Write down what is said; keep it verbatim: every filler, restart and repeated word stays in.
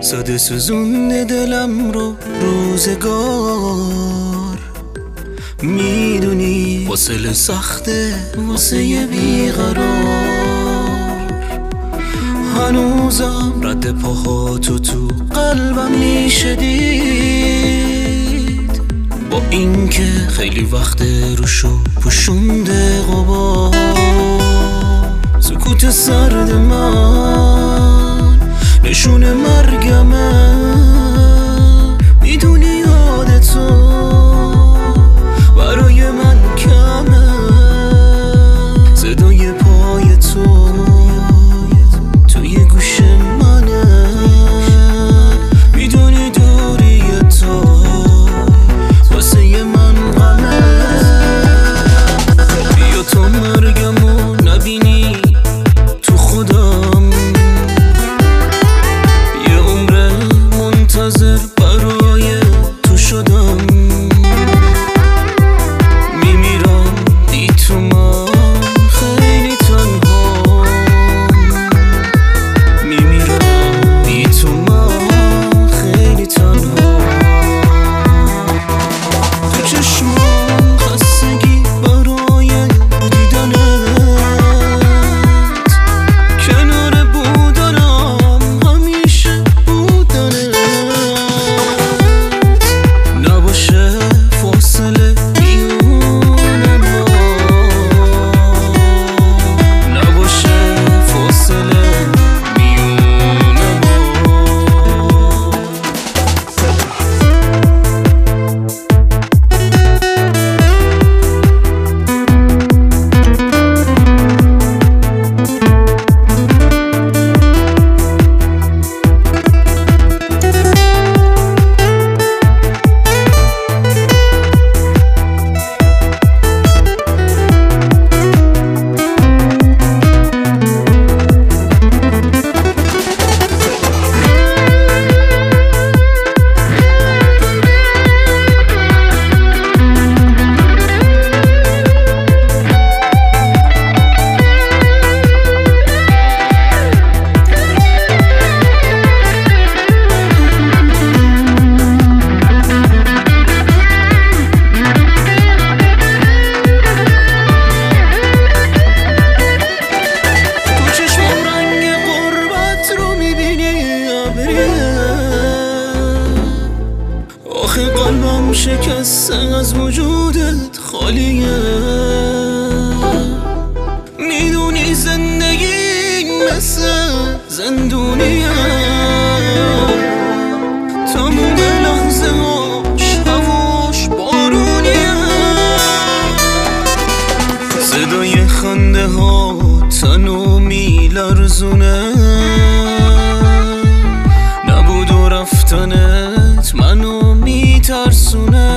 زده سوزونده دلم رو روزگار. میدونی واسه سخته واسه یه بیقرار. هنوزم رد پاهاتو تو قلبم میشه دید، با اینکه خیلی وقت روشو پوشونده غبار. سکوت سرد من نشون مرگمه، میدونی یادتو برای من کمه. صدای پای تو توی گوش منه، میدونی دوری تو واسه من غمه. بیا تو مرگمو نبینی تو خودم، یه عمر منتظر برای تو شدم. میمیرم بی تو من خیلی تنها، میمیرم بی تو من خیلی تنها. تو چشمم خستگی برای دیدنت، کنار بودنم همیشه بودنت. نباشه فاصله میون ما، نباشه فاصله میون ما. آخه قلبم شکسته از وجودت خالیه. میدونی زندگی مثل زندونیه، تموم لحظه هاش هواش بارونیه. صدای خنده ها تنو میلرزونه، نبود و رفتنت منو میترسونه.